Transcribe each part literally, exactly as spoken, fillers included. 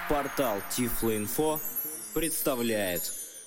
Портал Тифлоинфо представляет.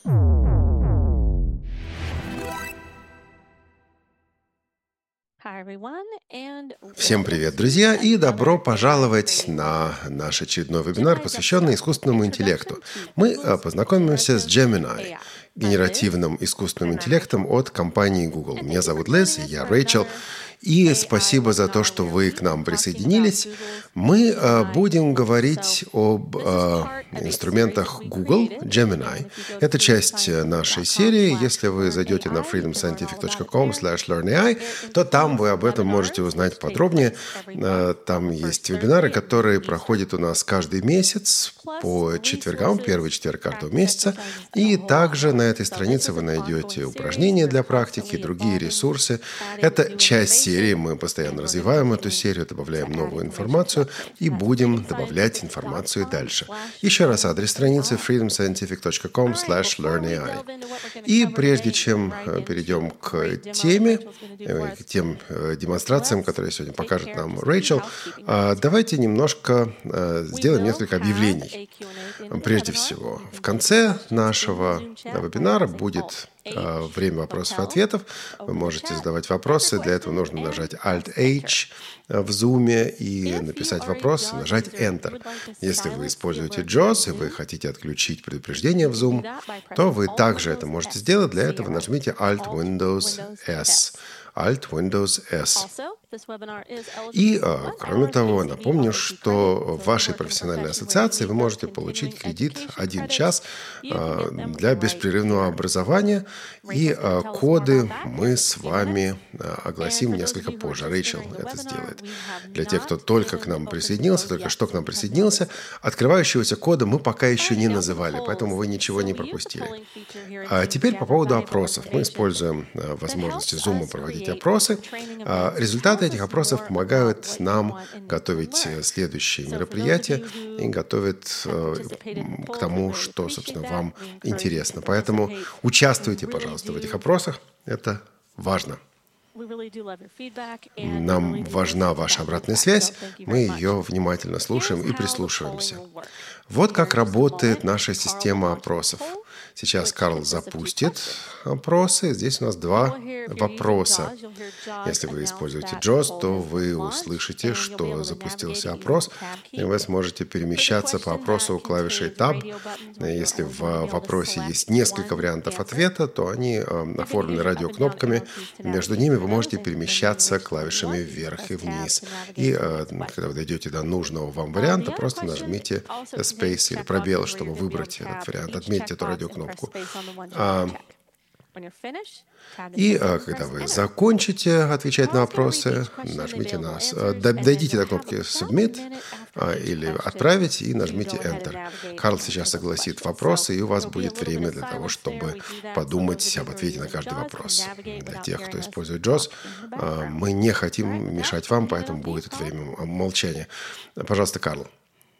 Всем привет, друзья, и добро пожаловать на наш очередной вебинар, посвященный искусственному интеллекту. Мы а, познакомимся с Gemini, генеративным искусственным интеллектом от компании Google. Меня зовут Лиз, я Рэйчел, и спасибо за то, что вы к нам присоединились. Мы а, будем говорить об а, инструментах Google Gemini. Это часть нашей серии. Если вы зайдете на freedom scientific dot com slash learn A I, то там вы об этом можете узнать подробнее. Там есть вебинары, которые проходят у нас каждый месяц по четвергам, первый четверг каждого месяца. И также на этой странице вы найдете упражнения для практики, другие ресурсы. Это часть серии, мы постоянно развиваем эту серию, добавляем новую информацию и будем добавлять информацию дальше. Еще раз адрес страницы freedom scientific dot com slash learn A I. И прежде чем перейдем к теме, к тем демонстрациям, которые сегодня покажет нам Рэйчел, давайте немножко сделаем несколько объявлений. Прежде всего, в конце нашего вебинара будет время вопросов и ответов. Вы можете задавать вопросы. Для этого нужно нажать Alt-H в Zoom и написать вопрос, и нажать Enter. Если вы используете джоус и вы хотите отключить предупреждение в Zoom, то вы также это можете сделать. Для этого нажмите Alt-Windows-S. Alt-Windows-S. И, кроме того, напомню, что в вашей профессиональной ассоциации вы можете получить кредит один час для беспрерывного образования, и коды мы с вами огласим несколько позже. Рэйчел это сделает. Для тех, кто только к нам присоединился, только что к нам присоединился, открывающегося кода мы пока еще не называли, поэтому вы ничего не пропустили. А теперь по поводу опросов. Мы используем возможности Zoom проводить опросы. Результаты этих опросов помогают нам готовить следующие мероприятия и готовят к тому, что, собственно, вам интересно. Поэтому участвуйте, пожалуйста, в этих опросах. Это важно. Нам важна ваша обратная связь. Мы ее внимательно слушаем и прислушиваемся. Вот как работает наша система опросов. Сейчас Карл запустит опросы. Здесь у нас два вопроса. Если вы используете джоус, то вы услышите, что запустился опрос, и вы сможете перемещаться по опросу клавишей Tab. Если в вопросе есть несколько вариантов ответа, то они оформлены радиокнопками. Между ними вы можете перемещаться клавишами вверх и вниз. И когда вы дойдете до нужного вам варианта, просто нажмите Space или пробел, чтобы выбрать этот вариант. Отметьте эту радиокнопку. А, и а, когда вы закончите отвечать на вопросы, нажмите на... Дойдите до кнопки Submit а, или Отправить и нажмите Enter. Карл сейчас согласит вопросы, и у вас будет время для того, чтобы подумать об ответе на каждый вопрос. Для тех, кто использует джоус, а, мы не хотим мешать вам, поэтому будет это время молчания. Пожалуйста, Карл.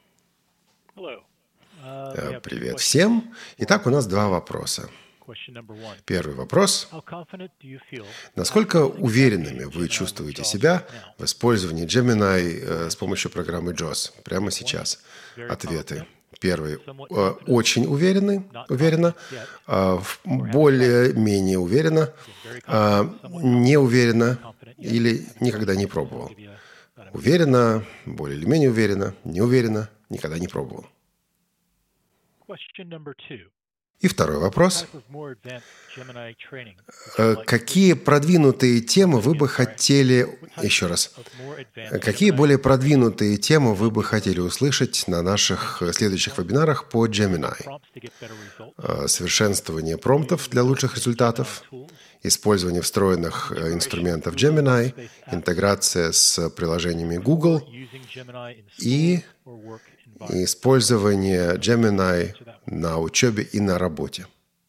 Привет всем. Итак, у нас два вопроса. Первый вопрос. Насколько уверенными вы чувствуете себя в использовании Gemini с помощью программы джоус прямо сейчас? Ответы. Первый. Очень уверенный, уверенно. Более-менее уверенно. Не уверенно или никогда не пробовал. Уверенно, более или менее уверенно, не уверенно, никогда не пробовал. И второй вопрос. Какие продвинутые темы вы бы хотели... Еще раз. Какие более продвинутые темы вы бы хотели услышать на наших следующих вебинарах по Gemini? Совершенствование промптов для лучших результатов, использование встроенных инструментов Gemini, интеграция с приложениями Google и использование Gemini на учебе и на работе.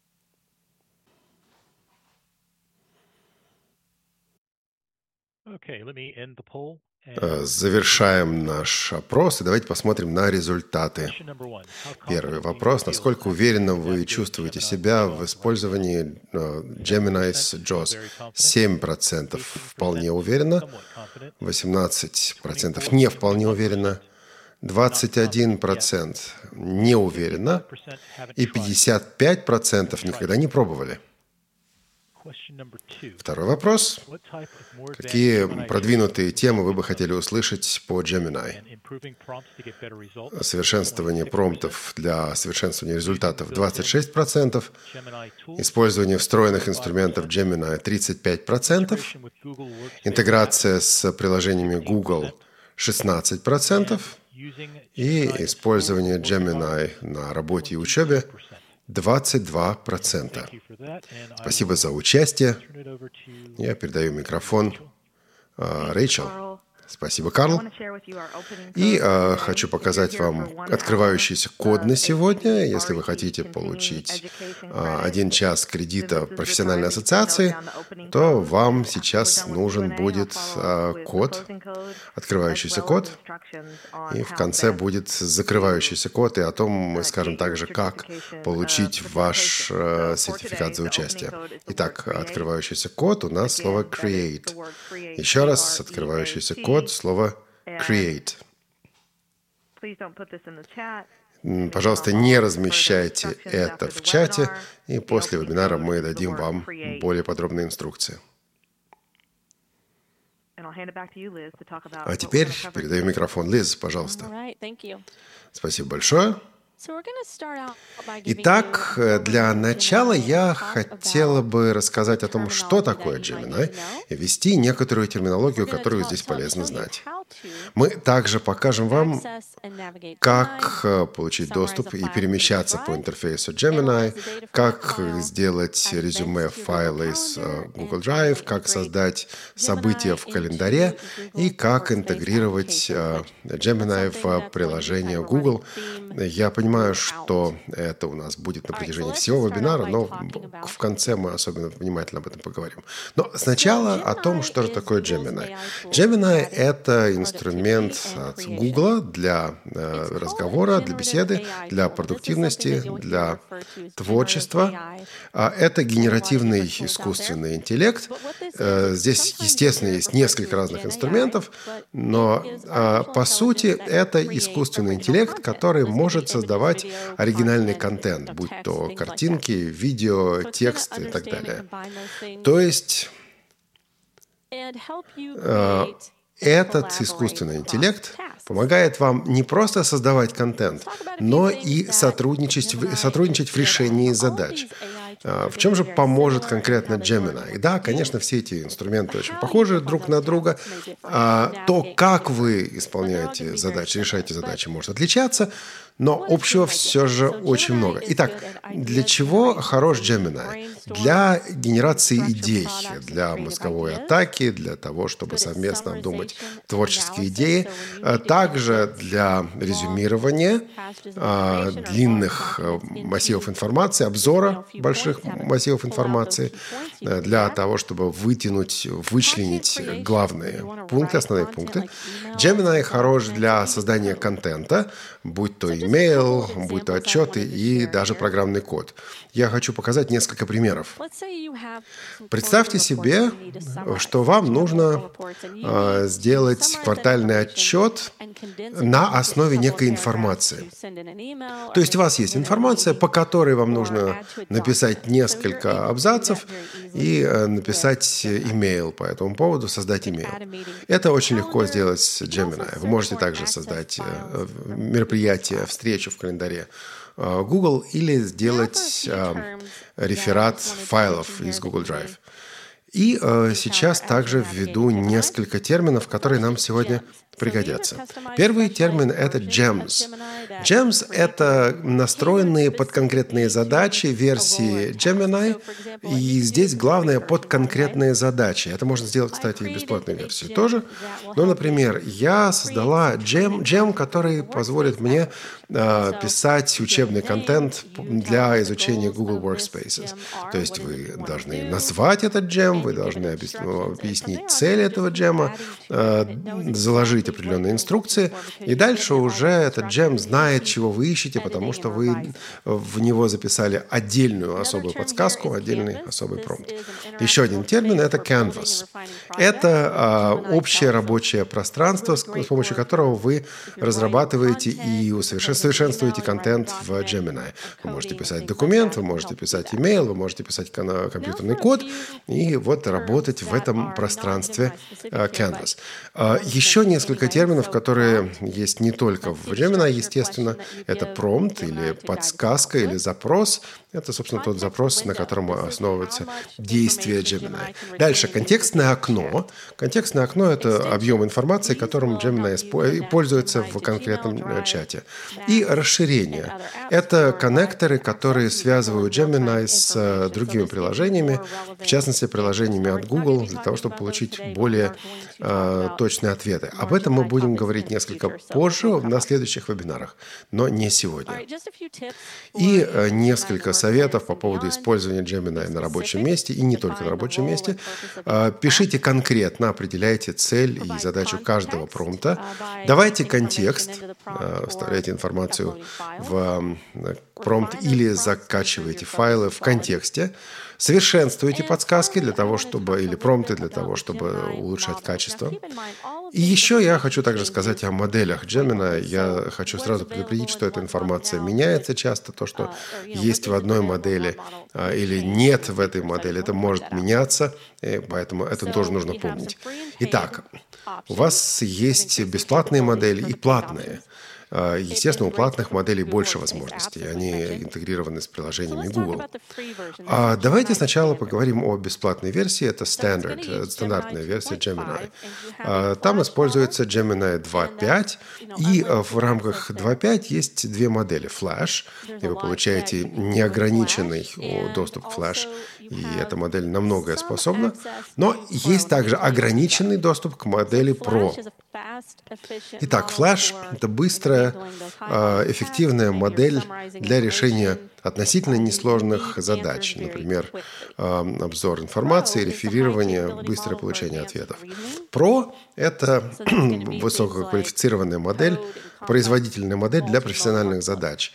Завершаем наш опрос и давайте посмотрим на результаты. Первый вопрос. Насколько уверенно вы чувствуете себя в использовании Gemini с джоус? семь процентов вполне уверенно, восемнадцать процентов не вполне уверенно, двадцать один процент не уверенно, и пятьдесят пять процентов никогда не пробовали. Второй вопрос. Какие продвинутые темы вы бы хотели услышать по Gemini? Совершенствование промптов для совершенствования результатов двадцать шесть процентов, использование встроенных инструментов Gemini тридцать пять процентов, интеграция с приложениями Google шестнадцать процентов и использование Gemini на работе и учебе двадцать два процента. Спасибо за участие. Я передаю микрофон uh, Рэйчел. Спасибо, Карл. И э, хочу показать вам открывающийся код на сегодня. Если вы хотите получить э, один час кредита профессиональной ассоциации, то вам сейчас нужен будет э, код, открывающийся код, и в конце будет закрывающийся код, и о том мы скажем также, как получить ваш э, сертификат за участие. Итак, открывающийся код у нас слово create. Еще раз, открывающийся код. Слово create. Пожалуйста, не размещайте это в чате, и после вебинара мы дадим вам более подробные инструкции. А теперь передаю микрофон Лиз, пожалуйста. Спасибо большое. Итак, для начала я хотела бы рассказать о том, что такое Gemini, и ввести некоторую терминологию, которую здесь полезно знать. Мы также покажем вам, как получить доступ и перемещаться по интерфейсу Gemini, как сделать резюме файла из Google Drive, как создать события в календаре и как интегрировать Gemini в приложение Google. Я понимаю, что это у нас будет на протяжении всего вебинара, но в конце мы особенно внимательно об этом поговорим. Но сначала о том, что же такое Gemini. Gemini — это инструмент от Google для э, разговора, для беседы, для продуктивности, для творчества. А это генеративный искусственный интеллект. Э, здесь, естественно, есть несколько разных инструментов, но э, по сути это искусственный интеллект, который может создавать оригинальный контент, будь то картинки, видео, текст и так далее. То есть э, этот искусственный интеллект помогает вам не просто создавать контент, но и сотрудничать, сотрудничать в решении задач. В чем же поможет конкретно Gemini? И да, конечно, все эти инструменты очень похожи друг на друга. То, как вы исполняете задачи, решаете задачи, может отличаться, но общего все же очень много. Итак, для чего хорош Gemini? Для генерации идей, для мозговой атаки, для того, чтобы совместно обдумать творческие идеи, также для резюмирования длинных массивов информации, обзора больших массивов информации, для того, чтобы вытянуть, вычленить главные пункты, основные пункты. Gemini хорош для создания контента, будь то имейл, будь то отчеты и даже программный код. Я хочу показать несколько примеров. Представьте себе, что вам нужно э, сделать квартальный отчет на основе некой информации. То есть у вас есть информация, по которой вам нужно написать несколько абзацев и э, написать имейл по этому поводу, создать имейл. Это очень легко сделать с Gemini. Вы можете также создать э, мероприятие, встречу в календаре Google или сделать э, реферат файлов из Google Drive. И э, сейчас также введу несколько терминов, которые нам сегодня пригодятся. Первый термин — это gems. Gems — это настроенные под конкретные задачи версии Gemini, и здесь главное под конкретные задачи. Это можно сделать, кстати, и бесплатной версии тоже. Ну, например, я создала gem, gem, который позволит мне э, писать учебный контент для изучения Google Workspaces. То есть вы должны назвать этот gem, вы должны объяснить цель этого джема, заложить получить определенные инструкции, и дальше уже этот джем знает, чего вы ищете, потому что вы в него записали отдельную особую подсказку, отдельный особый промпт. Еще один термин – это canvas. Это а, общее рабочее пространство, с, с помощью которого вы разрабатываете и усовершенствуете контент в Gemini. Вы можете писать документ, вы можете писать email, вы можете писать компьютерный код и вот работать в этом пространстве uh, Canvas. Uh, еще несколько терминов, которые есть не только в Gemini, естественно. Это промпт или подсказка или запрос. Это, собственно, тот запрос, на котором основывается действие Gemini. Дальше контекстное окно. Контекстное окно – это объем информации, которым Gemini пользуется в конкретном чате. И расширение. Это коннекторы, которые связывают Gemini с другими приложениями, в частности, приложениями от Google, для того, чтобы получить более э, точные ответы. Об этом мы будем говорить несколько позже на следующих вебинарах, но не сегодня. И э, несколько советов по поводу использования Gemini на рабочем месте, и не только на рабочем месте. Э, пишите конкретно, определяйте цель и задачу каждого промпта. Давайте контекст, э, вставляйте информацию в э, промпт или закачивайте файлы в контексте. Совершенствуйте подсказки для того, чтобы, или промпты для того, чтобы улучшать качество. И еще я хочу также сказать о моделях Gemini. Я хочу сразу предупредить, что эта информация меняется часто. То, что есть в одной модели или нет в этой модели, это может меняться, и поэтому это тоже нужно помнить. Итак, у вас есть бесплатные модели и платные. Естественно, у платных моделей больше возможностей. Они интегрированы с приложениями Google. А давайте сначала поговорим о бесплатной версии. Это Standard, стандартная версия Gemini. Там используется Gemini два точка пять. И в рамках два точка пять есть две модели. Flash. И вы получаете неограниченный доступ к Flash. И эта модель на многое способна. Но есть также ограниченный доступ к модели Pro. Итак, Flash – это быстрая, эффективная модель для решения относительно несложных задач, например, обзор информации, реферирование, быстрое получение ответов. Pro – это высококвалифицированная модель, производительная модель для профессиональных задач.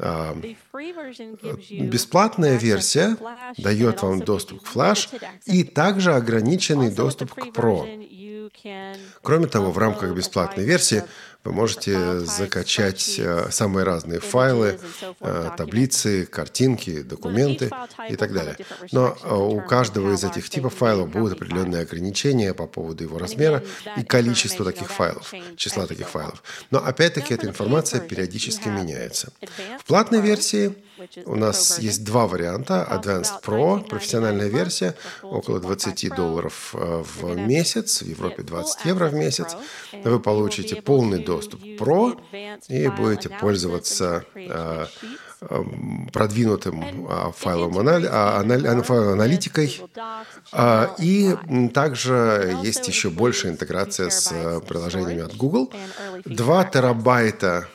Бесплатная версия дает вам доступ к Flash и также ограниченный доступ к Pro. Кроме того, в рамках бесплатной версии вы можете закачать самые разные файлы, таблицы, картинки, документы и так далее. Но у каждого из этих типов файлов будут определенные ограничения по поводу его размера и количества таких файлов, числа таких файлов. Но опять-таки эта информация периодически меняется. В платной версии у нас есть два варианта. Advanced Pro, профессиональная версия, около двадцать долларов в месяц, в Европе двадцать евро в месяц. Вы получите полный доступ к Pro и будете пользоваться э, продвинутым файловым аналитикой. И также есть еще большая интеграция с приложениями от Google. два терабайта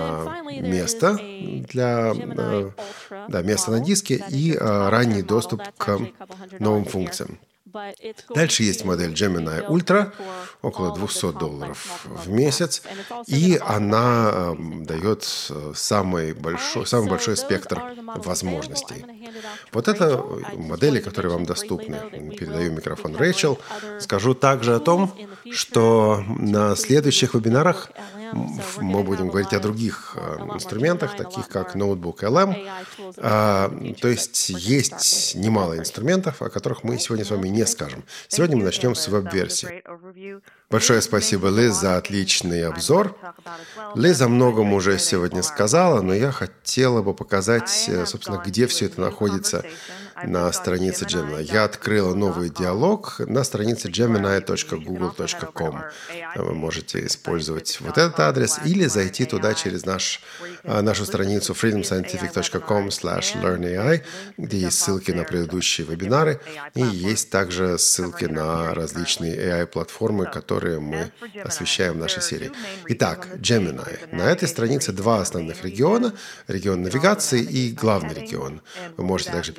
места для да, места на диске и ранний доступ к новым функциям. Дальше есть модель Gemini Ultra, около двести долларов в месяц, и она дает самый большой, самый большой спектр возможностей. Вот это модели, которые вам доступны. Передаю микрофон Рэйчел. Скажу также о том, что на следующих вебинарах мы будем говорить о других инструментах, таких как ноутбук эл эм. То есть есть немало инструментов, о которых мы сегодня с вами не скажем. Сегодня мы начнем с веб-версии. Большое спасибо, Лиз, за отличный обзор. Лиз о многом уже сегодня сказала, но я хотела бы показать, собственно, где все это находится на странице Gemini. Я открыла новый диалог на странице gemini точка google точка com. Вы можете использовать вот этот адрес или зайти туда через наш, нашу страницу freedom scientific точка com слэш learn эй ай, где есть ссылки на предыдущие вебинары, и есть также ссылки на различные эй ай-платформы, которые мы освещаем в нашей серии. Итак, Gemini. На этой странице два основных региона. Регион навигации и главный регион. Вы можете также перемещаться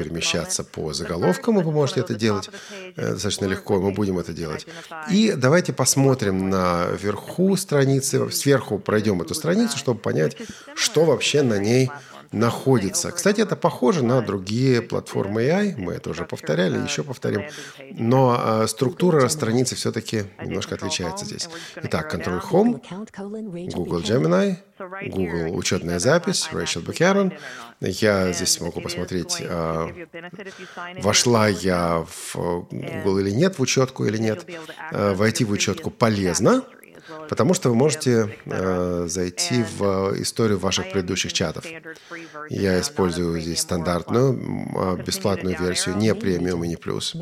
перемещаться по заголовкам, и вы можете это делать достаточно легко, и мы будем это делать. И давайте посмотрим наверху страницы, сверху пройдем эту страницу, чтобы понять, что вообще на ней находится. Кстати, это похоже на другие платформы эй ай, мы это уже повторяли, еще повторим, но а, структура страницы все-таки немножко отличается здесь. Итак, Control Home, Google Gemini, Google учетная запись, Рэйчел Букерон. Я здесь могу посмотреть, а, вошла я в Google или нет, в учетку или нет. А, войти в учетку полезно, потому что вы можете э, зайти в историю ваших предыдущих чатов. Я использую здесь стандартную, э, бесплатную версию, не премиум и не плюс.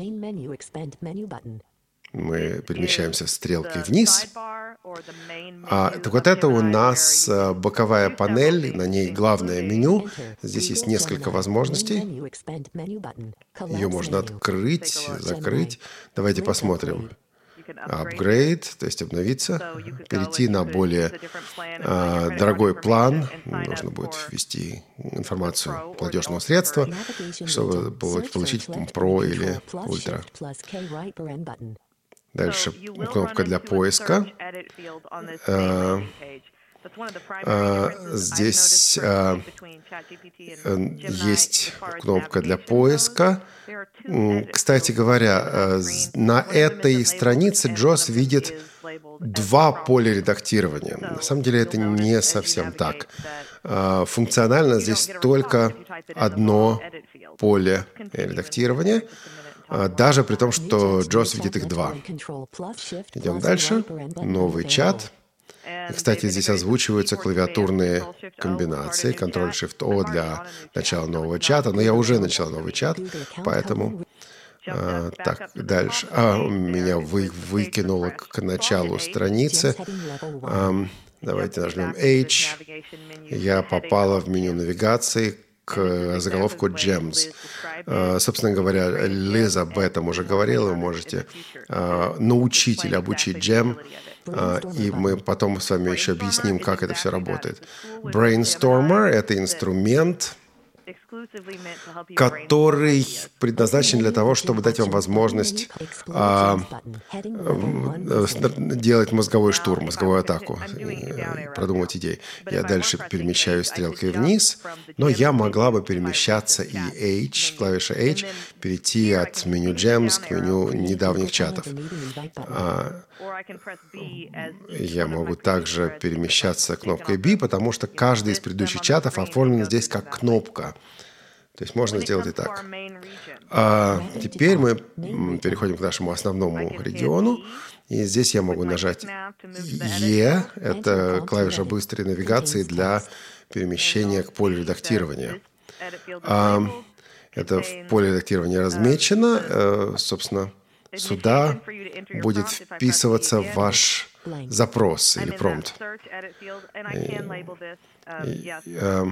Мы перемещаемся стрелкой вниз. А, так вот это у нас э, боковая панель, на ней главное меню. Здесь есть несколько возможностей. Ее можно открыть, закрыть. Давайте посмотрим. Upgrade, то есть обновиться, перейти на более э, дорогой план. Нужно будет ввести информацию платежного средства, чтобы получить Pro или Ultra. Дальше кнопка для поиска. Э, э, здесь э, есть кнопка для поиска. Кстати говоря, на этой странице Джос видит два поля редактирования. На самом деле это не совсем так. Функционально здесь только одно поле редактирования, даже при том, что Джос видит их два. Идем дальше. Новый чат. И, кстати, здесь озвучиваются клавиатурные комбинации. Контроль-Shift-O для начала нового чата. Но я уже начал новый чат, поэтому... А, так, дальше. А, меня вы, выкинуло к началу страницы. А, давайте нажмем H. Я попала в меню навигации к заголовку Gems. Uh, собственно говоря, Лиза об этом уже говорила. Вы можете uh, научить или обучить Gem, uh, и мы потом с вами еще объясним, как это все работает. Brainstormer — это инструмент, который предназначен для того, чтобы дать вам возможность а, делать мозговой штурм, мозговую атаку, продумывать идеи. Я дальше перемещаю стрелкой вниз, но я могла бы перемещаться и H, клавиша H, перейти от меню Gems к меню недавних чатов. А, я могу также перемещаться кнопкой B, потому что каждый из предыдущих чатов оформлен здесь как кнопка. То есть можно сделать и так. А теперь мы переходим к нашему основному региону. И здесь я могу нажать E. Это клавиша быстрой навигации для перемещения к полю редактирования. А, это в поле редактирования размечено. Собственно, сюда будет вписываться ваш запрос или промпт. И, и,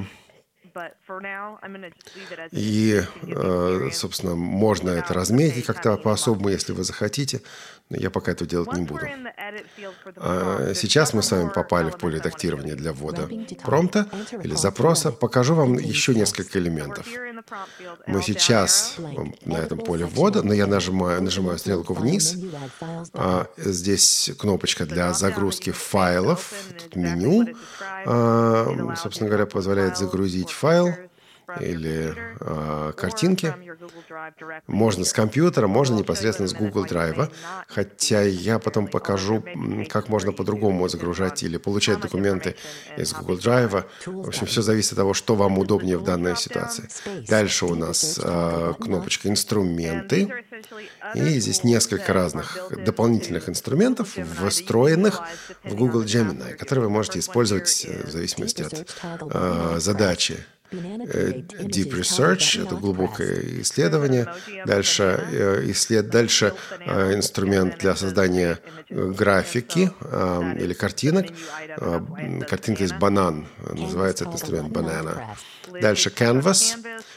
И, собственно, можно это разметить как-то по-особому, если вы захотите, но я пока этого делать не буду. Сейчас мы с вами попали в поле редактирования для ввода промпта или запроса. Покажу вам еще несколько элементов. Мы сейчас на этом поле ввода, но я нажимаю, нажимаю стрелку вниз. Здесь кнопочка для загрузки файлов. Тут меню, собственно говоря, позволяет загрузить файл или э, картинки. Можно с компьютера, можно непосредственно с Google Drive. Хотя я потом покажу, как можно по-другому загружать или получать документы из Google Drive. В общем, все зависит от того, что вам удобнее в данной ситуации. Дальше у нас э, кнопочка «Инструменты». И здесь несколько разных дополнительных инструментов, встроенных в Google Gemini, которые вы можете использовать в зависимости от э, задачи. Deep Research — это глубокое исследование. Дальше, исслед... Дальше инструмент для создания графики или картинок. Картинка из банан. Называется этот инструмент Banana. Дальше Canvas.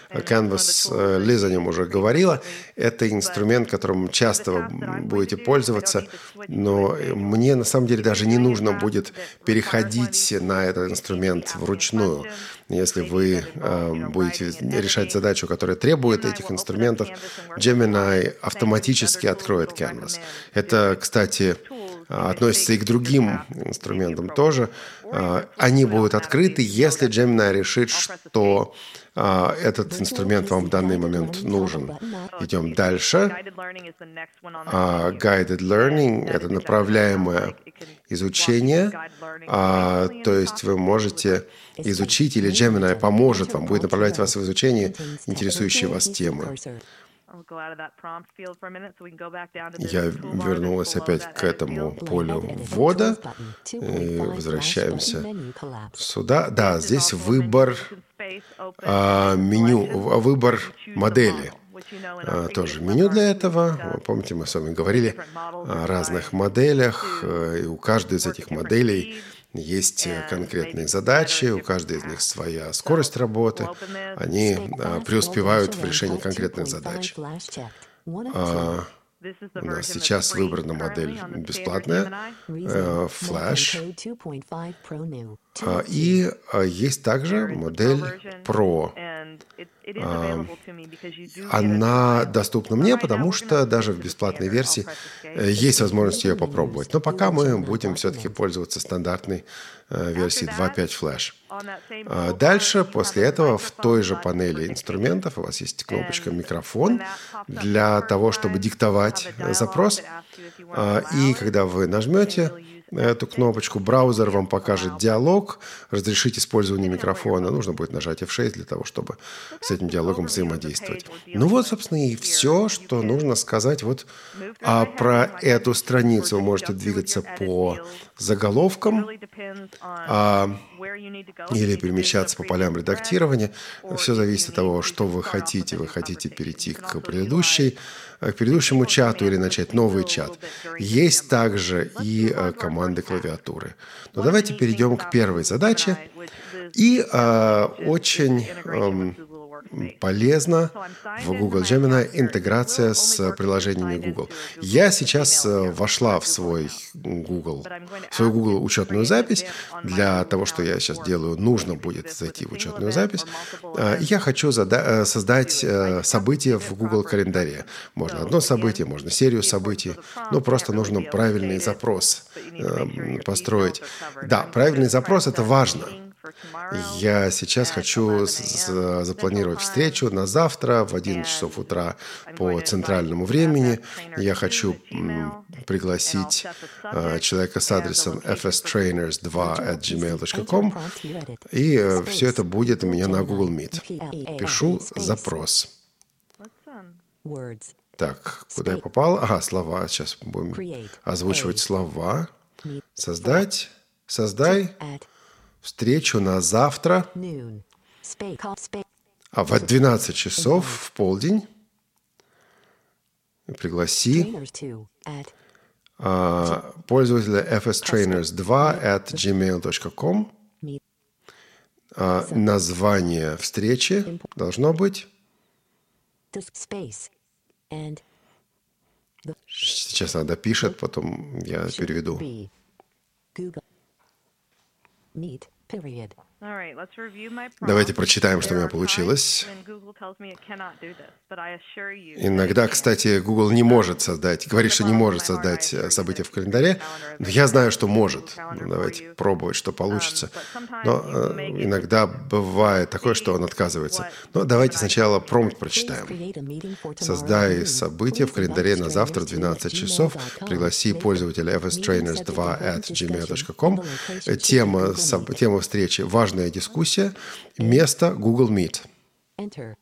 Canvas, Лиза о нем уже говорила. Это инструмент, которым часто вы будете пользоваться, но мне на самом деле даже не нужно будет переходить на этот инструмент вручную. Если вы э, будете решать задачу, которая требует этих инструментов, Gemini автоматически откроет Canvas. Это, кстати, относится и к другим инструментам тоже. Они будут открыты, если Gemini решит, что этот инструмент вам в данный момент нужен. Идем дальше. Guided Learning – это направляемое изучение. То есть вы можете изучить, или Gemini поможет вам, будет направлять вас в изучение интересующей вас темы. Я вернулась опять к этому полю ввода. И возвращаемся сюда. Да, здесь выбор а, меню, выбор модели. А, тоже меню для этого. Помните, мы с вами говорили о разных моделях, и у каждой из этих моделей есть конкретные задачи, у каждой из них своя скорость работы. Они а, преуспевают в решении конкретных задач. А, у нас сейчас выбрана модель бесплатная, э, Flash. А, и а, есть также модель Pro. А, она доступна мне, потому что даже в бесплатной версии есть возможность ее попробовать. Но пока мы будем все-таки пользоваться стандартной э, версией два точка пять Flash. А дальше, после этого, в той же панели инструментов у вас есть кнопочка «Микрофон» для того, чтобы диктовать запрос. А, и когда вы нажмете эту кнопочку, браузер вам покажет диалог, разрешить использование микрофона. Нужно будет нажать эф шесть для того, чтобы с этим диалогом взаимодействовать. Ну вот, собственно, и все, что нужно сказать вот а про эту страницу. Вы можете двигаться по заголовкам а, или перемещаться по полям редактирования. Все зависит от того, что вы хотите. Вы хотите перейти к предыдущей, к предыдущему чату или начать новый чат. Есть также и команды клавиатуры. Но давайте перейдем к первой задаче. И э, очень э, полезно в Google Gemini интеграция с приложениями Google. Я сейчас э, вошла в свой Google, в свою Google учетную запись. Для того, что я сейчас делаю, нужно будет зайти в учетную запись. Э, я хочу зада- создать э, событие в Google календаре. Можно одно событие, можно серию событий. Но просто нужно правильный запрос э, построить. Да, правильный запрос – это важно. Я сейчас хочу запланировать встречу на завтра в одиннадцать часов утра по центральному времени. Я хочу м, пригласить э, человека с адресом эф эс трейнерс два at gmail точка com, и э, все это будет у меня на Google Meet. Пишу запрос. Так, куда я попал? Ага, слова. Сейчас будем озвучивать слова. Создать. Создай встречу на завтра а в двенадцать часов в полдень. Пригласи а, пользователя эф эс трейнерс два at gmail точка com. А, название встречи должно быть. Сейчас она допишет, потом я переведу. Давайте прочитаем, что у меня получилось. Иногда, кстати, Google не может создать, говорит, что не может создать события в календаре, но я знаю, что может. Ну, давайте пробовать, что получится. Но э, иногда бывает такое, что он отказывается. Но давайте сначала промпт прочитаем. Создай событие в календаре на завтра в двенадцать часов. Пригласи пользователя эф эс трейнерс два at gmail точка com. Тема, соб, тема встречи – важная дискуссия. Место – Google Meet. Enter.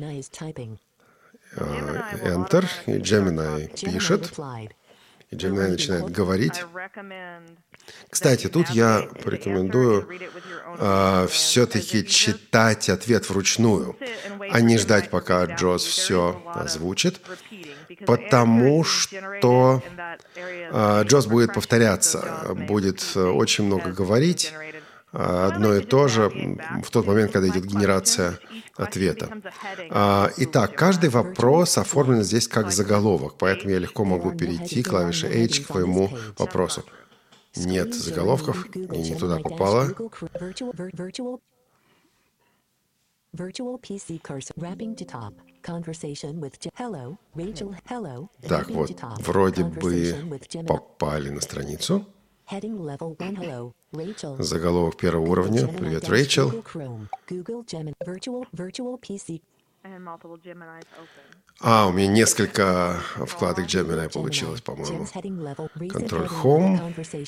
И Gemini пишет. И Gemini начинает говорить. Кстати, тут я порекомендую э, все-таки читать ответ вручную, а не ждать, пока Джоз все озвучит, потому что э, Джоз будет повторяться, будет очень много говорить, одно и то же в тот момент, когда идет генерация ответа. Итак, каждый вопрос оформлен здесь как заголовок, поэтому я легко могу перейти клавишей H к твоему вопросу. Нет заголовков, и не туда попало. Так, вот, вроде бы попали на страницу. Заголовок первого уровня. Привет, Рэйчел. А, у меня несколько вкладок Gemini получилось, по-моему. Control Home.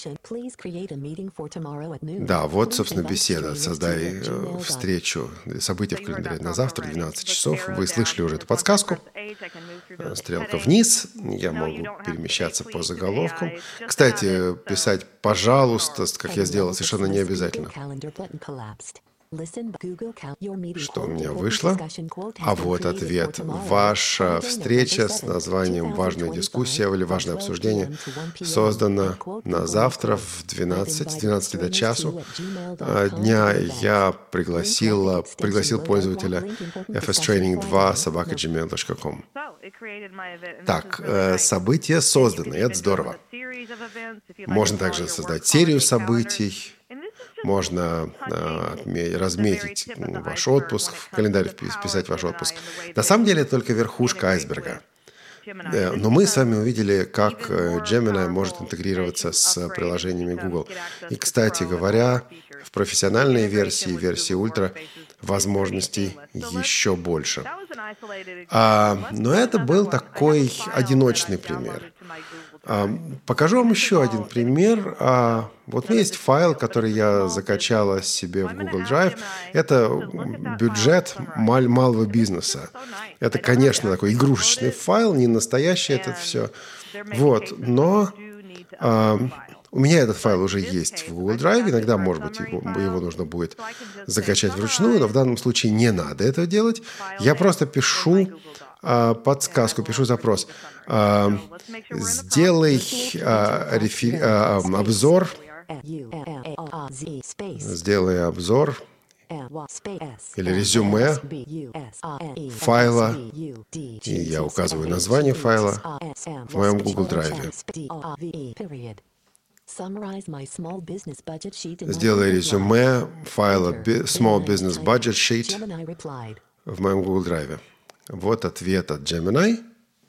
Да, вот, собственно, беседа. Создай э, встречу, события в календаре на завтра, двенадцать часов. Вы слышали уже эту подсказку. Стрелка вниз. Я могу перемещаться по заголовкам. Кстати, писать «пожалуйста», как я сделал, совершенно не обязательно. Что у меня вышло? А вот ответ. Ваша встреча с названием «Важная дискуссия» или «Важное обсуждение» создана на завтра в двенадцать, с двенадцати до часу дня. Я пригласил, пригласил пользователя эф эс трейнинг два собака джимейл точка ком. Так, событие создано, и это здорово. Можно также создать серию событий. Можно э, разметить ваш отпуск, в календарь вписать ваш отпуск. На самом деле это только верхушка айсберга. Э, но мы с вами увидели, как Gemini может интегрироваться с приложениями Google. И, кстати говоря, в профессиональной версии, версии Ультра, возможностей еще больше. А, но это был такой одиночный пример. А, покажу вам еще один пример. А, вот у меня есть файл, который я закачала себе в Google Drive. Это бюджет мал- малого бизнеса. Это, конечно, такой игрушечный файл, не настоящий это все. Вот, но а, у меня этот файл уже есть в Google Drive. Иногда, может быть, его, его нужно будет закачать вручную, но в данном случае не надо этого делать. Я просто пишу а, подсказку, пишу запрос. А, сделай а, рефи, а, обзор, сделай обзор или резюме файла, и я указываю название файла в моем Google Drive. Сделай резюме файла Small Business Budget Sheet в моем Google Drive. Вот ответ от Gemini.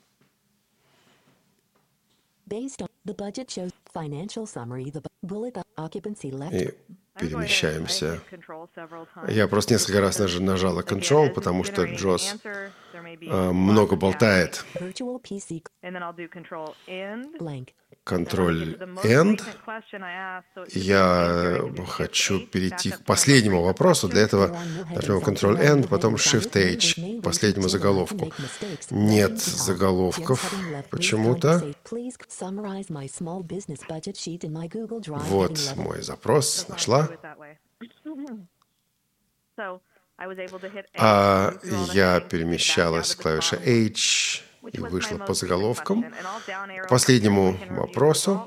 И перемещаемся. Я просто несколько раз наж- нажала Control, потому что Джос э, много болтает. Control End. Я хочу перейти к последнему вопросу. Для этого нажмем Control End, потом Shift H к последнему заголовку. Нет заголовков почему-то. Вот мой запрос. Нашла. А я перемещалась клавишей H и вышла по заголовкам. К последнему вопросу.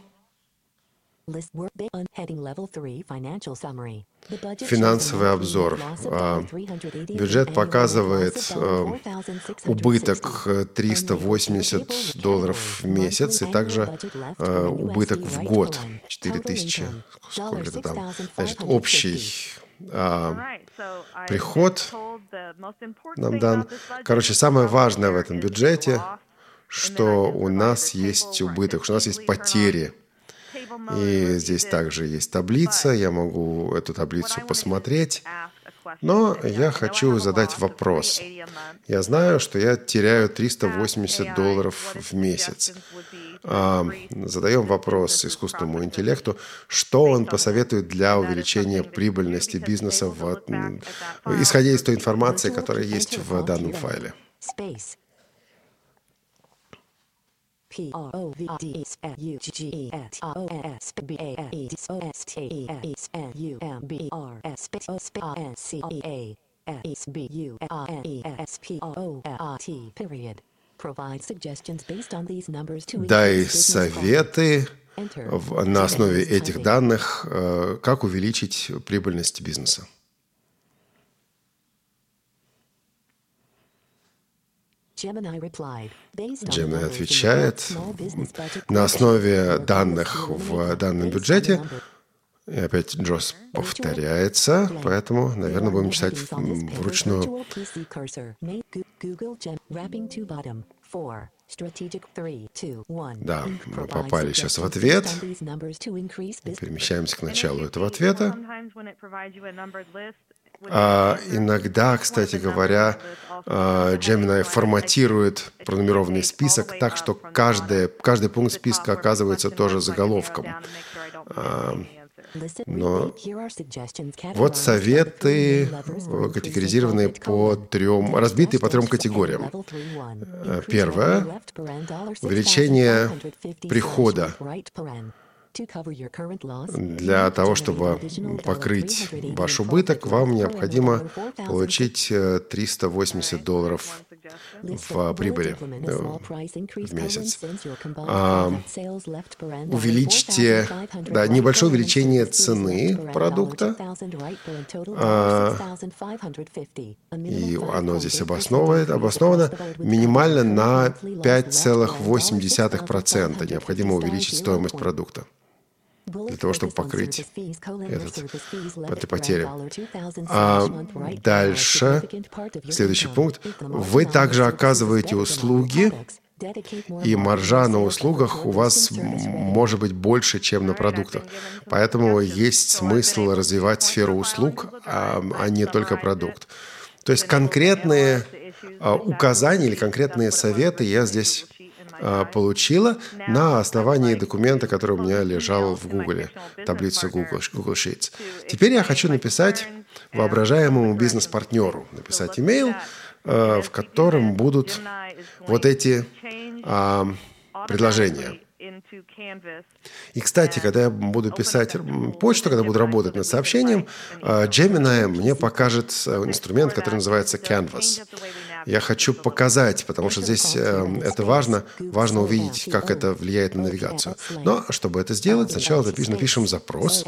Финансовый обзор. Бюджет показывает убыток триста восемьдесят долларов в месяц и также убыток в год четыре тысячи. Сколько это там? Значит, общий приход нам дан. Короче, самое важное в этом бюджете, что у нас есть убыток, что у нас есть потери. И здесь также есть таблица, я могу эту таблицу посмотреть, но я хочу задать вопрос. Я знаю, что я теряю триста восемьдесят долларов в месяц. А, задаем вопрос искусственному интеллекту, что он посоветует для увеличения прибыльности бизнеса, в, исходя из той информации, которая есть в данном файле. P R O V D S U G G T O S B A E D O S T E S N U M B R S P O S P A N C E A S B U N E S P O R T period. Дай советы в- на основе этих данных, э, как увеличить прибыльность бизнеса. Gemini отвечает: на основе данных в данном бюджете, и опять Джос повторяется, поэтому, наверное, будем читать м, вручную. Да, мы попали сейчас в ответ. Перемещаемся к началу этого ответа. А, иногда, кстати говоря, а, Gemini форматирует пронумерованный список так, что каждый, каждый пункт списка оказывается тоже заголовком. А, но вот советы, э, категоризированные по трем, разбитые по трем категориям. Э, Первое – увеличение прихода. Для того, чтобы покрыть ваш убыток, вам необходимо получить э, триста восемьдесят долларов в прибыли э, в месяц. А, увеличьте, да, небольшое увеличение цены продукта, а, и оно здесь обосновывает, обосновано минимально на пять целых восемь десятых процента. Необходимо увеличить стоимость продукта для того, чтобы покрыть этот, эту потерю. А дальше, следующий пункт. Вы также оказываете услуги, и маржа на услугах у вас может быть больше, чем на продуктах. Поэтому есть смысл развивать сферу услуг, а, а не только продукт. То есть конкретные а, указания или конкретные советы я здесь а, получила на основании документа, который у меня лежал в Google, таблицу Google, Google Sheets. Теперь я хочу написать воображаемому бизнес-партнеру, написать имейл, а, в котором будут вот эти а, предложения. И, кстати, когда я буду писать почту, когда буду работать над сообщением, Gemini мне покажет инструмент, который называется Canvas. Я хочу показать, потому что здесь это важно, важно увидеть, как это влияет на навигацию. Но чтобы это сделать, сначала напишем запрос.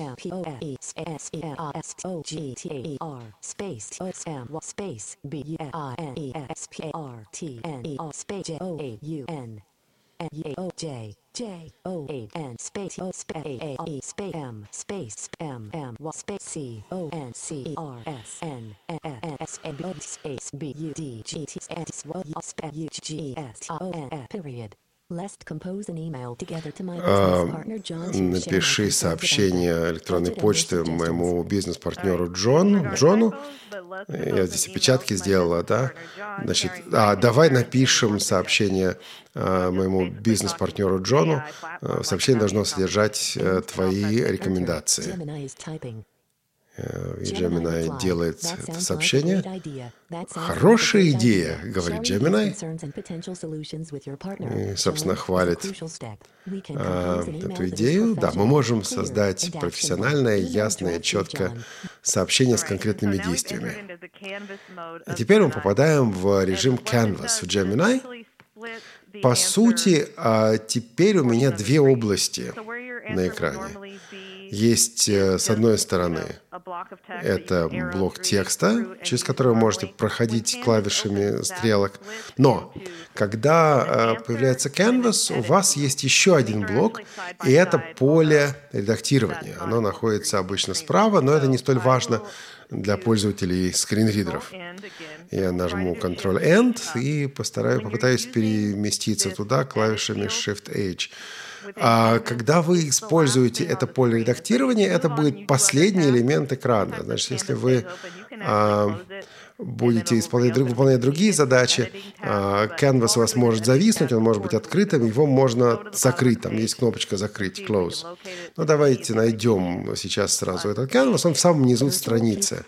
J O A N space O space A E space M space M M space C O N C R S N S A B space B U D G T S space U G S O N period. Let's compose an email together to my business partner John. Напиши сообщение электронной почты моему бизнес-партнеру Джону. Джону. Я здесь опечатки сделала, да? Значит, а, давай напишем сообщение а, моему бизнес-партнеру Джону. А, сообщение должно содержать а, твои рекомендации. И Gemini делает это сообщение. Хорошая идея, говорит Gemini. И, собственно, хвалит а, эту идею. Да, мы можем создать профессиональное, ясное, четкое сообщение с конкретными действиями. И теперь мы попадаем в режим Canvas в Gemini. По сути, а, теперь у меня две области на экране. Есть, с одной стороны, это блок текста, через который вы можете проходить клавишами стрелок. Но когда появляется Canvas, у вас есть еще один блок, и это поле редактирования. Оно находится обычно справа, но это не столь важно для пользователей скринридеров. Я нажму контрол-энд и постараюсь, попытаюсь переместиться туда клавишами Shift-H. А когда вы используете это поле редактирования, это будет последний элемент экрана. Значит, если вы а, будете исполнять, выполнять другие задачи, а, Canvas у вас может зависнуть, он может быть открытым, его можно закрыть. Там есть кнопочка «Закрыть», «Close». Ну, давайте найдем сейчас сразу этот Canvas. Он в самом низу страницы.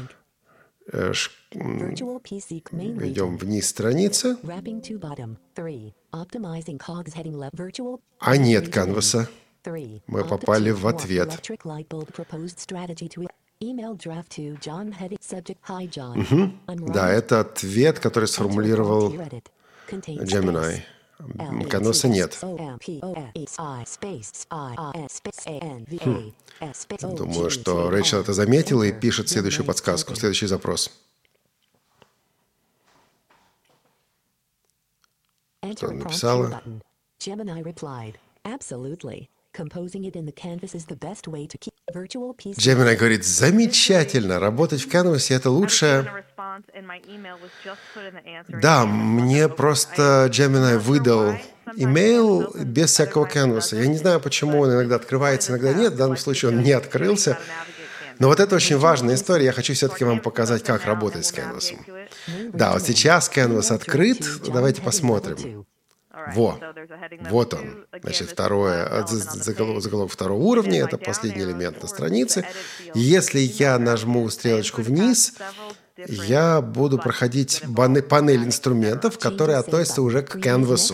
Идем вниз страницы. А нет Canvas'а. Мы попали в ответ. Угу. Да, это ответ, который сформулировал Gemini. Canvas нет. Думаю, что Рэйчел это заметила и пишет следующую подсказку, следующий запрос. Что она написала? Gemini говорит, замечательно, работать в Canvas это лучше. Да, мне просто Gemini выдал имейл без всякого Canvas. Я не знаю, почему он иногда открывается, иногда нет. В данном случае он не открылся. Но вот это очень важная история. Я хочу все-таки вам показать, как работать с Canvas. Да, вот сейчас Canvas открыт. Давайте посмотрим. Во, вот он. Значит, второе, заголовок, заголовок второго уровня, это последний элемент на странице. И если я нажму стрелочку вниз, я буду проходить панель инструментов, которые относятся уже к Canvas.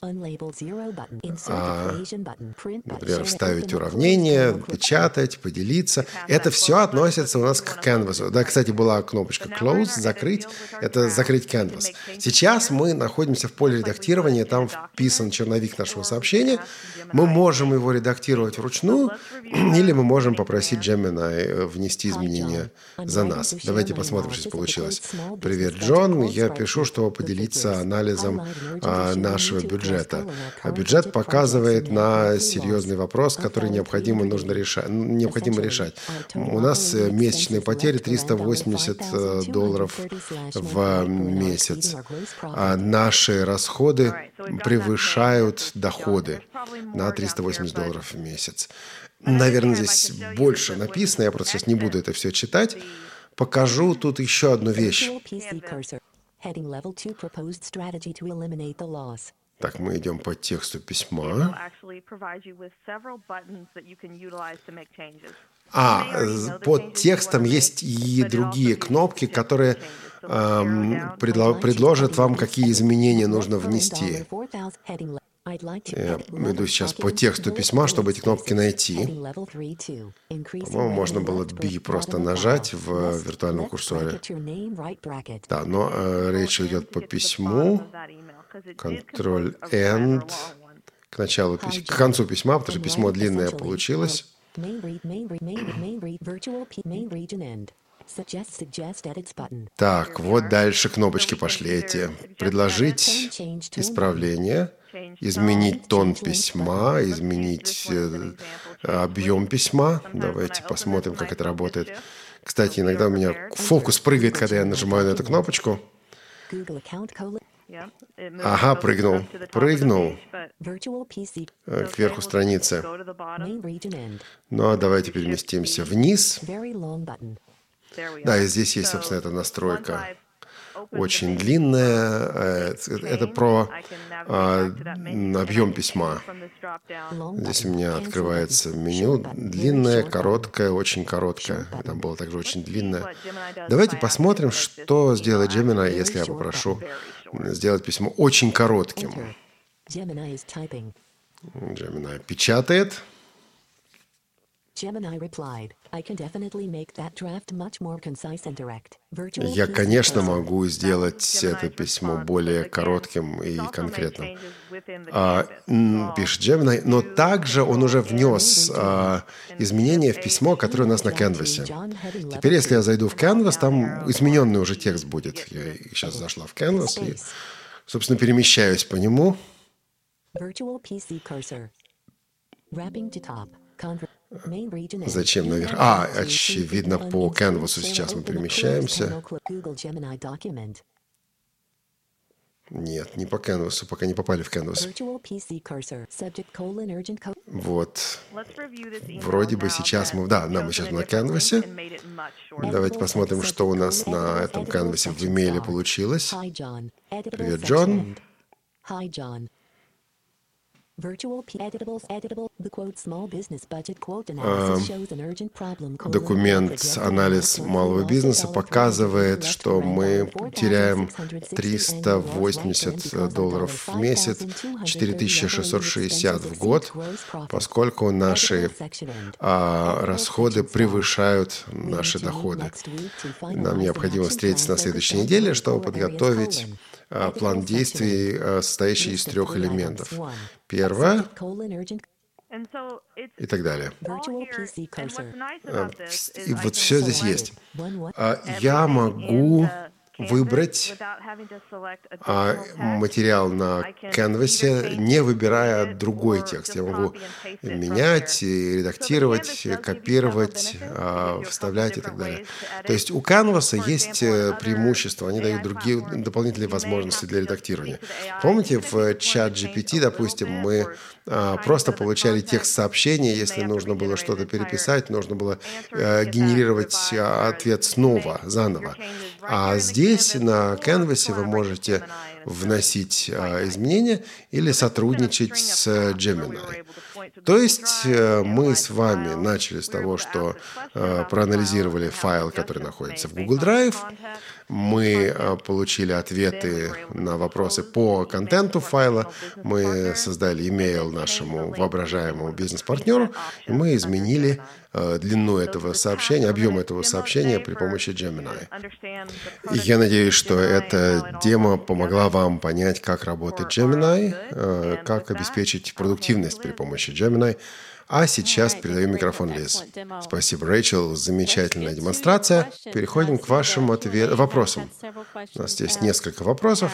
А, например, вставить уравнение, печатать, поделиться. Это все относится у нас к Canvas. Да, кстати, была кнопочка Close, закрыть. Это закрыть Canvas. Сейчас мы находимся в поле редактирования, там вписан черновик нашего сообщения. Мы можем его редактировать вручную, или мы можем попросить Gemini внести изменения за нас. Давайте посмотрим, что получилось. Привет, Джон. Я пишу, чтобы поделиться анализом а, нашего бюджета. А бюджет показывает на серьезный вопрос, который необходимо, нужно решать, необходимо решать. У нас месячные потери триста восемьдесят долларов в месяц. А наши расходы превышают доходы на триста восемьдесят долларов в месяц. Наверное, здесь больше написано, я просто сейчас не буду это все читать. Покажу тут еще одну вещь. Так, мы идем по тексту письма. А, под текстом есть и другие кнопки, которые эм, предло- предложат вам, какие изменения нужно внести. Я иду сейчас по тексту письма, чтобы эти кнопки найти. По-моему, можно было B просто нажать в виртуальном курсоре. Да, но э, речь идет по письму. Ctrl-End к началу письма, к концу письма, потому что письмо длинное получилось. Так, вот дальше кнопочки пошли эти. Предложить исправление, изменить тон письма, изменить э, объем письма. Давайте посмотрим, как это работает. Кстати, иногда у меня фокус прыгает, когда я нажимаю на эту кнопочку. Ага, прыгнул. Прыгнул к верху страницы. Ну, а давайте переместимся вниз. Да, и здесь есть, собственно, эта настройка. Очень длинная. Это про а, объем письма. Здесь у меня открывается меню. Длинное, короткое, очень короткое. Там было также очень длинное. Давайте посмотрим, что сделает Gemini, если я попрошу сделать письмо очень коротким. Gemini печатает. Я, конечно, могу сделать это письмо более коротким и конкретным. А, пишет Gemini, но также он уже внес а, изменения в письмо, которое у нас на Canvas. Теперь, если я зайду в Canvas, там измененный уже текст будет. Я сейчас зашла в Canvas и, собственно, перемещаюсь по нему. Зачем наверх? А, очевидно, по Canvas сейчас мы перемещаемся. Нет, не по Canvas, пока не попали в Canvas. Вот. Вроде бы сейчас мы... Да, да, мы сейчас на Canvas. Давайте посмотрим, что у нас на этом Canvas в имейле получилось. Привет, Джон. Документ «Анализ малого бизнеса» показывает, что мы теряем триста восемьдесят долларов в месяц, четыре тысячи шестьсот шестьдесят в год, поскольку наши а, расходы превышают наши доходы. Нам необходимо встретиться на следующей неделе, чтобы подготовить план действий, состоящий из трех элементов. Первое и так далее. И вот все здесь есть. Я могу выбрать материал на Canvas, не выбирая другой текст. Я могу менять, редактировать, копировать, вставлять и так далее. То есть у Canvas есть преимущества, они дают другие дополнительные возможности для редактирования. Помните, в ChatGPT, допустим, мы просто получали текст сообщения, если нужно было что-то переписать, нужно было генерировать ответ снова, заново. А здесь на Canvas вы можете вносить изменения или сотрудничать с Gemini. То есть мы с вами начали с того, что проанализировали файл, который находится в Google Drive. Мы получили ответы на вопросы по контенту файла. Мы создали имейл нашему воображаемому бизнес-партнеру, и мы изменили длину этого сообщения, объем этого сообщения при помощи Gemini. И я надеюсь, что эта демо помогла вам понять, как работает Gemini, как обеспечить продуктивность при помощи Gemini. А сейчас передаю микрофон Лиз. Спасибо, Рэйчел. Замечательная демонстрация. Переходим к вашим ответ... вопросам. У нас здесь несколько вопросов.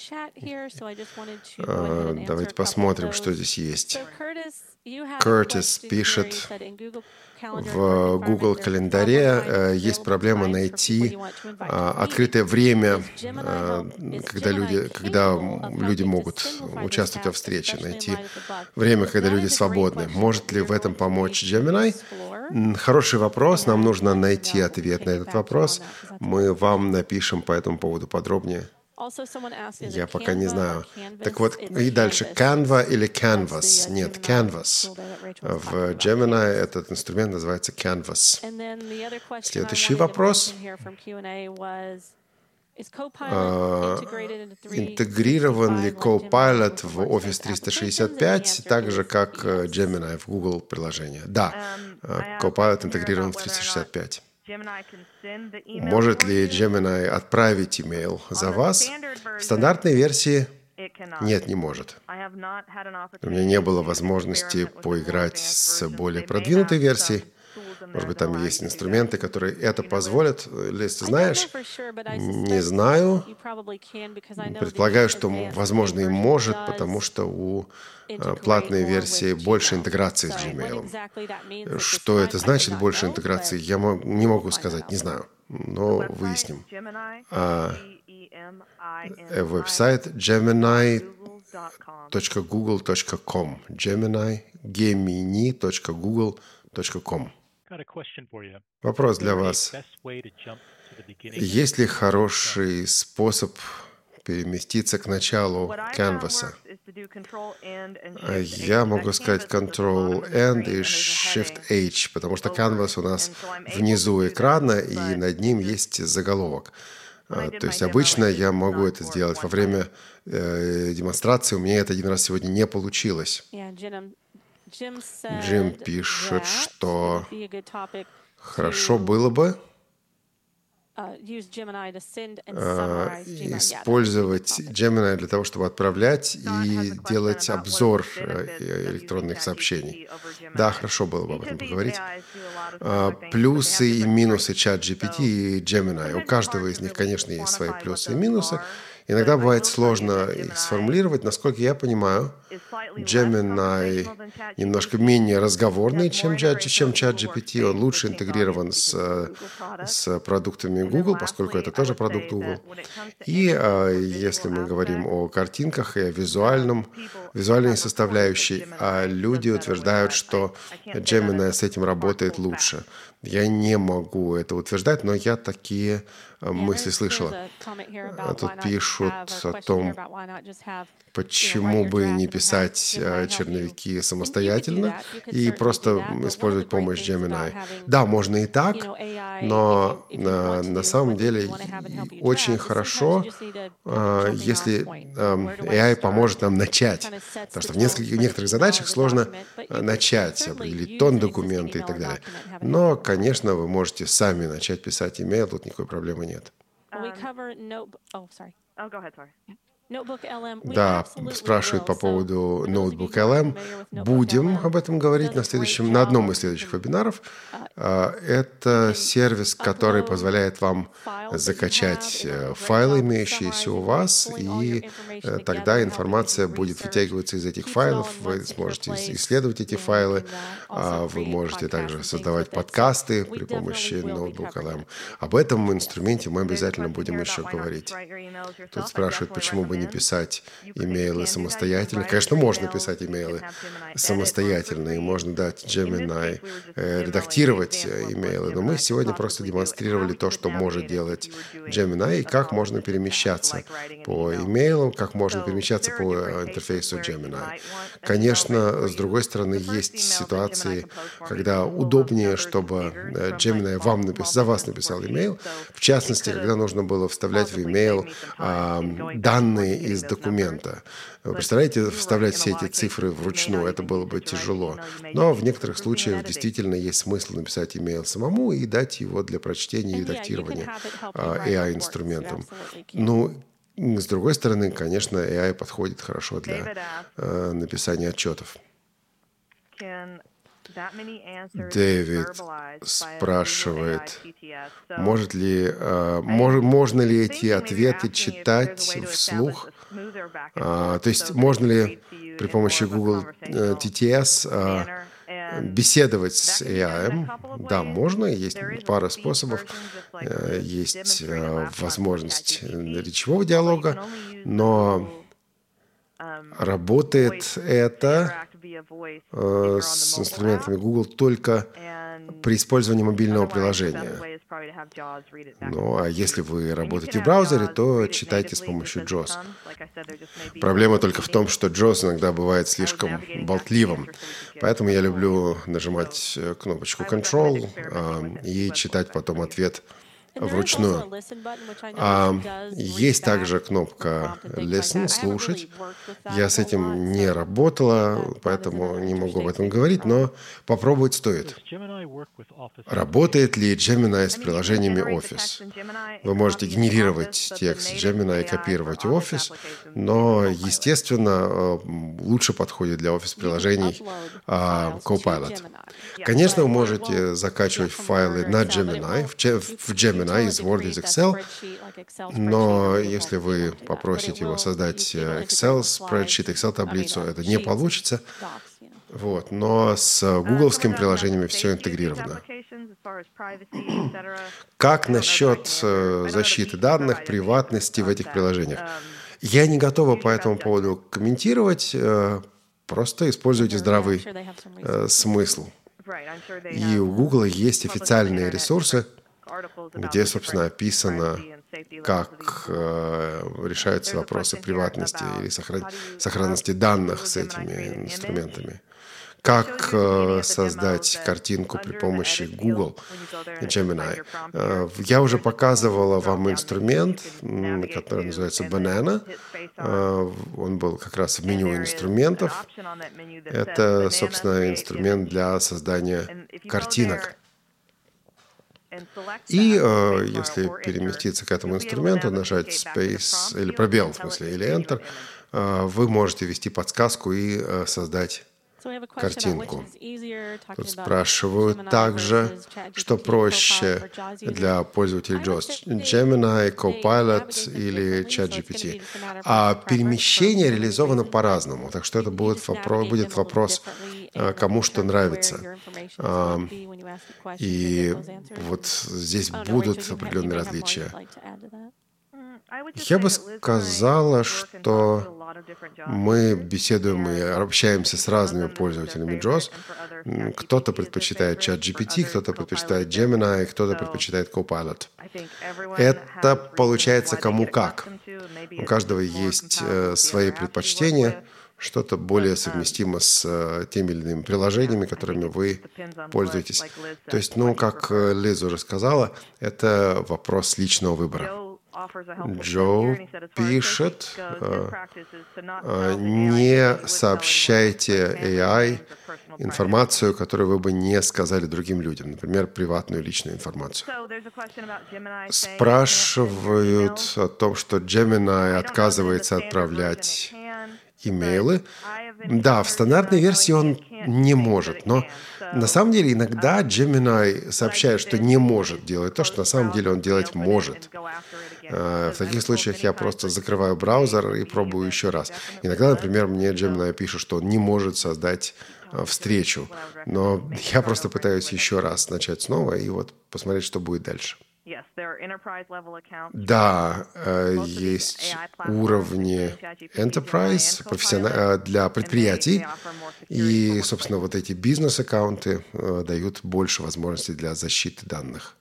Давайте посмотрим, что здесь есть. Кертис пишет: в Google календаре есть проблема найти открытое время, когда люди, когда люди могут участвовать во встрече, найти время, когда люди свободны. Может ли в этом помочь Gemini? Хороший вопрос. Нам нужно найти ответ на этот вопрос. Мы вам напишем по этому поводу подробнее. Я пока не знаю. Так вот, и дальше. Canva или Canvas? Нет, Canvas. В Gemini этот инструмент называется Canvas. Следующий вопрос. Интегрирован ли Copilot в Office триста шестьдесят пять, так же, как Gemini в Google приложении? Да, Copilot интегрирован в триста шестьдесят пять. Может ли Gemini отправить имейл за вас? В стандартной версии нет, не может. У меня не было возможности поиграть с более продвинутой версией. Может быть, там есть инструменты, которые это позволят. Лиз, ты знаешь? Не знаю. Предполагаю, что, возможно, и может, потому что у платной версии больше интеграции с Gmail. Что это значит, больше интеграции, я не могу сказать, не знаю. Но выясним. А, веб-сайт gemini точка гугл точка ком. Gemini, gemini точка гугл точка ком. Вопрос для вас. Есть ли хороший способ переместиться к началу Canvas? Я могу сказать Control-N и Shift-H, потому что Canvas у нас внизу экрана, и над ним есть заголовок. То есть обычно я могу это сделать во время э, демонстрации. У меня это один раз сегодня не получилось. Джим пишет, что хорошо было бы использовать Gemini для того, чтобы отправлять и делать обзор электронных сообщений. Да, хорошо было бы об этом поговорить. Плюсы и минусы ChatGPT и Gemini. У каждого из них, конечно, есть свои плюсы и минусы. Иногда бывает сложно их сформулировать. Насколько я понимаю, Gemini немножко менее разговорный, чем ChatGPT. Он лучше интегрирован с, с продуктами Google, поскольку это тоже продукт Google. И э, если мы говорим о картинках и о визуальном, визуальной составляющей, а люди утверждают, что Gemini с этим работает лучше. Я не могу это утверждать, но я такие мысли слышала. Тут пишут о том, почему бы не писать черновики самостоятельно и просто использовать помощь Gemini. Да, можно и так, но на, на самом деле очень хорошо, если эй ай поможет нам начать. Потому что в нескольких, некоторых задачах сложно начать, определить тон документа и так далее. Но, конечно, вы можете сами начать писать имейл, тут никакой проблемы нет. Да, спрашивают по поводу Notebook эл эм. Будем об этом говорить на следующем, на одном из следующих вебинаров. Это сервис, который позволяет вам закачать файлы, имеющиеся у вас, и тогда информация будет вытягиваться из этих файлов. Вы сможете исследовать эти файлы. Вы можете также создавать подкасты при помощи Notebook эл эм. Об этом инструменте мы обязательно будем еще говорить. Тут спрашивают, почему бы не писать имейлы самостоятельно. Конечно, можно писать имейлы самостоятельно, и можно дать Gemini редактировать имейлы, но мы сегодня просто демонстрировали то, что может делать Gemini, и как можно перемещаться по имейлам, как можно перемещаться по интерфейсу Gemini. Конечно, с другой стороны, есть ситуации, когда удобнее, чтобы Gemini вам напис... за вас написал имейл, в частности, когда нужно было вставлять в имейл а, данные из документа. Вы представляете, вставлять все эти цифры вручную, это было бы тяжело. Но в некоторых случаях действительно есть смысл написать имейл самому и дать его для прочтения и редактирования эй ай-инструментом. Ну, с другой стороны, конечно, эй ай подходит хорошо для э, написания отчетов. Дэвид спрашивает, может ли, э, мож, можно ли эти ответы читать вслух? А, то есть можно ли при помощи Google ти ти эс а, беседовать с эй ай? Да, можно. Есть пара способов. Есть а, возможность речевого диалога, но работает это э, с инструментами Google только при использовании мобильного приложения. Ну, а если вы работаете в браузере, то читайте с помощью джоус. Проблема только в том, что джоус иногда бывает слишком болтливым. Поэтому я люблю нажимать кнопочку Control э, и читать потом ответ вручную. А есть также кнопка Listen, слушать. Я с этим не работала, поэтому не могу об этом говорить, но попробовать стоит. Работает ли Gemini с приложениями Office? Вы можете генерировать текст Gemini и копировать в Office, но, естественно, лучше подходит для Office-приложений Copilot. Конечно, вы можете закачивать файлы на Gemini, в Gemini, из Word, из Excel, но если вы попросите его создать Excel spreadsheet, Excel таблицу, это не получится. Вот. Но с гугловскими приложениями все интегрировано. Как насчет защиты данных, приватности в этих приложениях? Я не готова по этому поводу комментировать, просто используйте здравый смысл. И у Google есть официальные ресурсы, где, собственно, описано, как э, решаются вопросы приватности или сохран... сохранности данных с этими инструментами. Как э, создать картинку при помощи Google Gemini. Э, я уже показывала вам инструмент, который называется Banana. Э, он был как раз в меню инструментов. Это, собственно, инструмент для создания картинок. И э, если переместиться к этому инструменту, нажать Space, или пробел, в смысле, или Enter, э, вы можете ввести подсказку и э, создать картинку. Тут спрашивают также, что проще для пользователей джоус, Gemini, Copilot или ChatGPT. А перемещение реализовано по-разному, так что это будет вопрос, будет вопрос, кому что нравится. И вот здесь будут определенные различия. Я бы сказала, что мы беседуем и общаемся с разными пользователями джоус. Кто-то предпочитает ChatGPT, кто-то предпочитает Gemini, кто-то предпочитает Copilot. Это получается кому как. У каждого есть свои предпочтения, что-то более совместимо с теми или иными приложениями, которыми вы пользуетесь. То есть, ну, как Лиз уже сказала, это вопрос личного выбора. Джо пишет, не сообщайте эй ай информацию, которую вы бы не сказали другим людям, например, приватную личную информацию. Спрашивают о том, что Gemini отказывается отправлять имейлы. Да, в стандартной версии он не может, но на самом деле иногда Gemini сообщает, что не может делать то, что на самом деле он делать может. В таких случаях я просто закрываю браузер и пробую еще раз. Иногда, например, мне Gemini пишет, что он не может создать встречу, но я просто пытаюсь еще раз начать снова и вот посмотреть, что будет дальше. Да, есть уровни Enterprise профессионал, для предприятий, и, собственно, вот эти бизнес-аккаунты дают больше возможностей для защиты данных.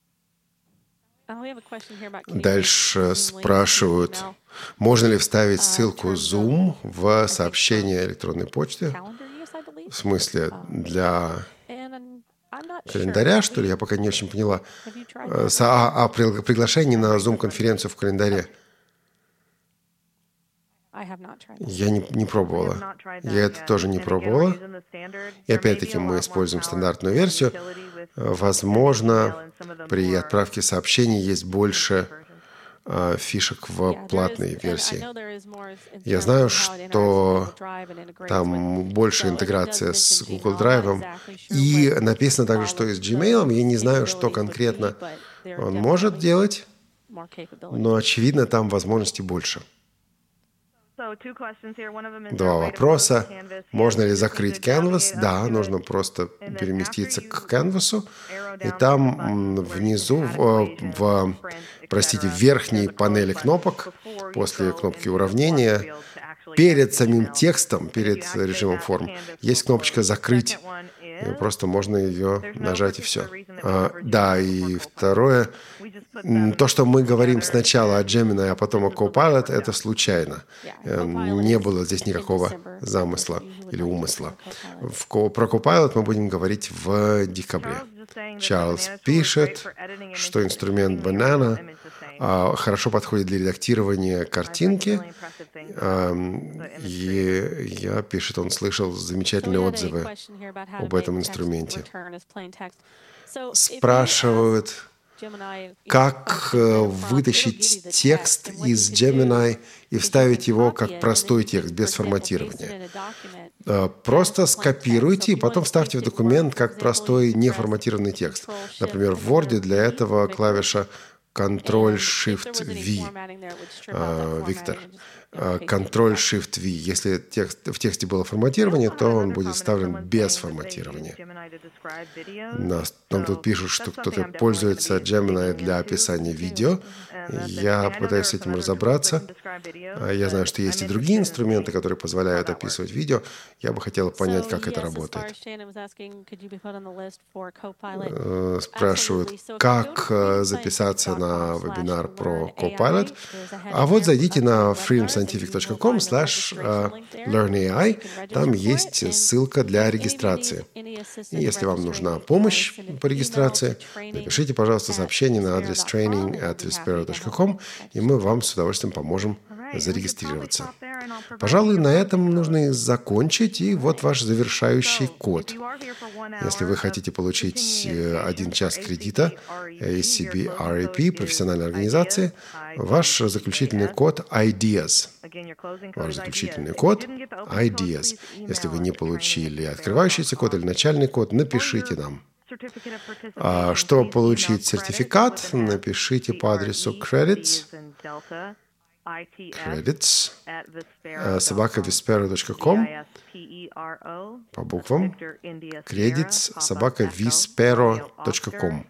Дальше спрашивают, можно ли вставить ссылку Zoom в сообщение электронной почты? В смысле, для календаря, что ли? Я пока не очень поняла. А, а приглашение на Zoom-конференцию в календаре? Я не, не пробовала. Я это тоже не пробовала. И опять-таки мы используем стандартную версию. Возможно, при отправке сообщений есть больше э, фишек в платной версии. Я знаю, что там больше интеграция с Google Drive. И написано также, что и с Gmail. Я не знаю, что конкретно он может делать, но, очевидно, там возможностей больше. Два вопроса. Можно ли закрыть Canvas? Да, нужно просто переместиться к Canvas. И там внизу, в, в, простите, в верхней панели кнопок, после кнопки уравнения, перед самим текстом, перед режимом форм, есть кнопочка «Закрыть». И просто можно ее нажать, и все. А, да, и второе. То, что мы говорим сначала о Gemini, а потом о Copilot, это случайно. Не было здесь никакого замысла или умысла. В, про Copilot мы будем говорить в декабре. Чарльз пишет, что инструмент Banana а, хорошо подходит для редактирования картинки. А, и я, пишет, он слышал замечательные отзывы об этом инструменте. Спрашивают, как вытащить текст из Gemini и вставить его как простой текст, без форматирования. Просто скопируйте и потом вставьте в документ как простой неформатированный текст. Например, в Word для этого клавиша Control-Shift-V. Виктор. Control-Shift-V. Если текст, в тексте было форматирование, то он будет вставлен без форматирования. Нас, нам тут пишут, что кто-то пользуется Gemini для описания видео. Я пытаюсь с этим разобраться. Я знаю, что есть и другие инструменты, которые позволяют описывать видео. Я бы хотела понять, как это работает. Спрашивают, как записаться на вебинар про Copilot. А вот зайдите на freedom scientific dot com slash learn эй ай. Там есть ссылка для регистрации. И если вам нужна помощь по регистрации, напишите, пожалуйста, сообщение на адрес training at vispero dot com, и мы вам с удовольствием поможем зарегистрироваться. Пожалуй, на этом нужно и закончить. И вот ваш завершающий код. Если вы хотите получить один час кредита эй си би ар эй пи, профессиональной организации, ваш заключительный код ideas. Ваш заключительный код ideas. Если вы не получили открывающийся код или начальный код, напишите нам. А чтобы получить сертификат, напишите по адресу credits, credits собака vispero dot com по буквам, credits собака vispero dot com.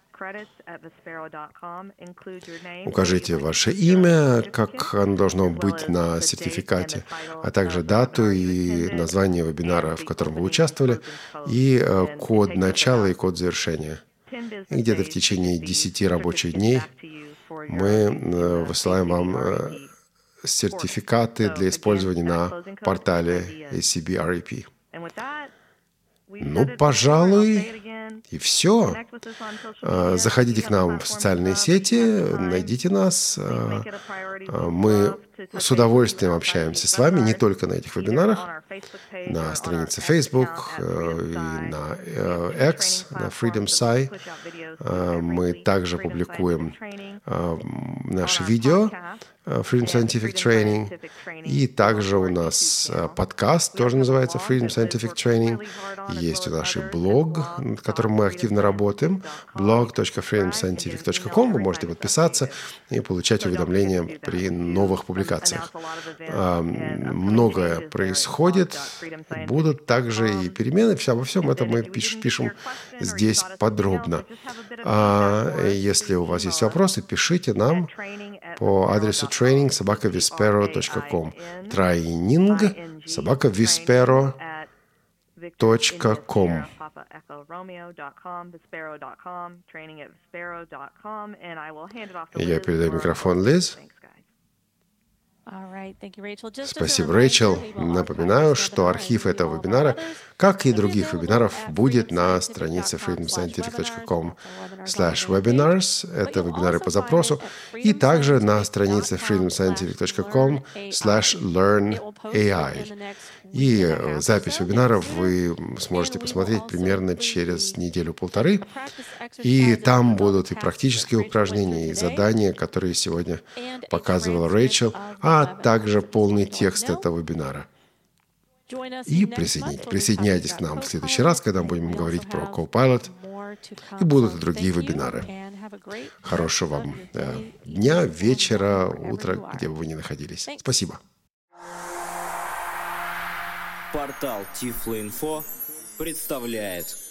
Укажите ваше имя, как оно должно быть на сертификате, а также дату и название вебинара, в котором вы участвовали, и код начала и код завершения. И где-то в течение десяти рабочих дней мы высылаем вам сертификаты для использования на портале эй си би ар эй пи. Ну, пожалуй, И все. Заходите к нам в социальные сети, найдите нас. Мы с удовольствием общаемся с вами не только на этих вебинарах, на странице Facebook, и на X, на Freedom Sci. Мы также публикуем наши видео Freedom Scientific Training. И также у нас подкаст, тоже называется Freedom Scientific Training. Есть у нас и блог, над которым мы активно работаем, блог точка фридом сайентифик точка ком. Вы можете подписаться и получать уведомления при новых публикациях. Многое происходит, будут также и перемены. Обо всем этом мы пишем здесь подробно. Если у вас есть вопросы, пишите нам по адресу training собака vispero точка com. Training собака vispero точка com. Я передаю микрофон Лиз. Спасибо, Рэйчел. Напоминаю, что архив этого вебинара, как и других вебинаров, будет на странице freedom scientific точка com slash webinars. Это вебинары по запросу. И также на странице freedom scientific точка com slash learn эй ай. И запись вебинаров вы сможете посмотреть примерно через неделю-полторы. И там будут и практические упражнения, и задания, которые сегодня показывала Рэйчел, а также полный текст этого вебинара. И присоединяйтесь, присоединяйтесь к нам в следующий раз, когда мы будем говорить про Copilot, и будут и другие вебинары. Хорошего вам э, дня, вечера, утра, где бы вы ни находились. Спасибо. Портал Tiflo.Info представляет